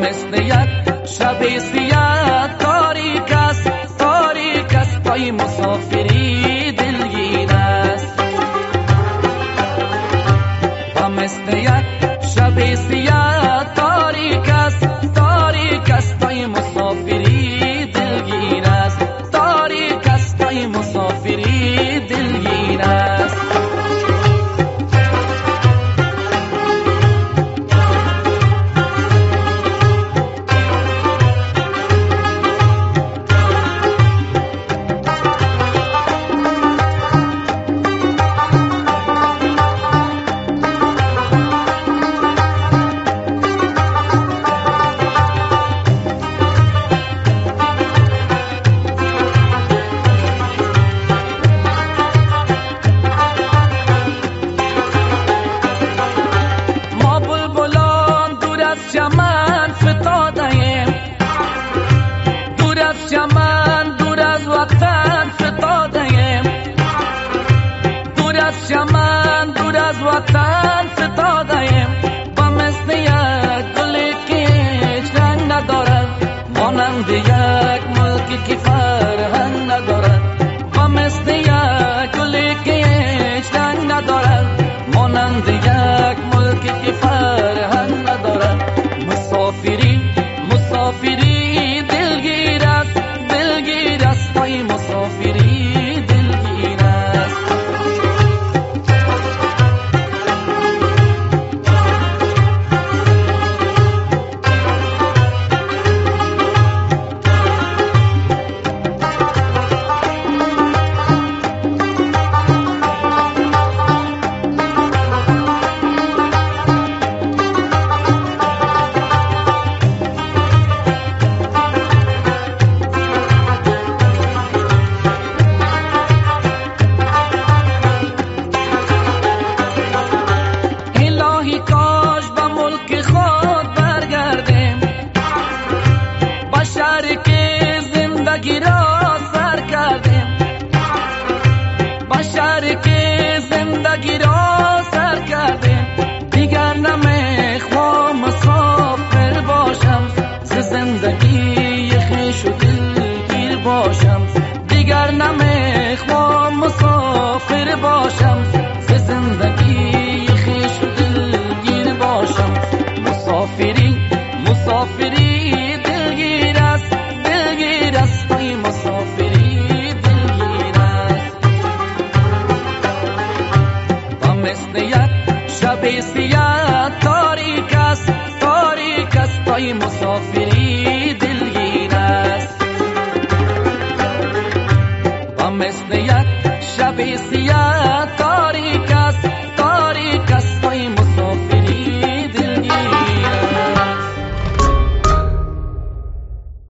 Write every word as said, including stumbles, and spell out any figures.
مثل یک شب سیاه تاریک است، تاریک است، پای مسافری دلگیر است. و مثل یک شب سیاه تاریک است، تاریک است، پای مسافری دلگیر است، تاریک است، پای مسافری دلگیر است. چمن فتاده‌ایم، دور از چمن، دور از وطن فتاده‌ایم، دور از چمن، دور از وطن فتاده‌ایم. با مثل یک گلی که هیچ رنگ ندارد، مانند یک ملکی که فرهنگ ندارد. با مثل یک گلی که هیچ رنگ ندارد، مانند یک ملکی که فرهنگ ندارد. مسافری مسافری دلگیر است، دلگیر است، پای مسافری دلگیر است. کاش به ملک خود برگردیم، با شهری که زندگی را سر کردیم، با شهری که زندگی را سر کردیم. دیگر نمیخوام مسافر باشم، ز زندگی خویش و دلگیر باشم. دیگر نمیخوام مسافر باشم، ز زندگی خویش و دلگیر باشم. مسافری مسافری دلگیر است، دلگیر است، پای مسافری دلگیر است. و مثل یک شب سیاه تاریک است، تاریک است، پای مسافری دلگیر است. و مثل یک شب سیاه تاریک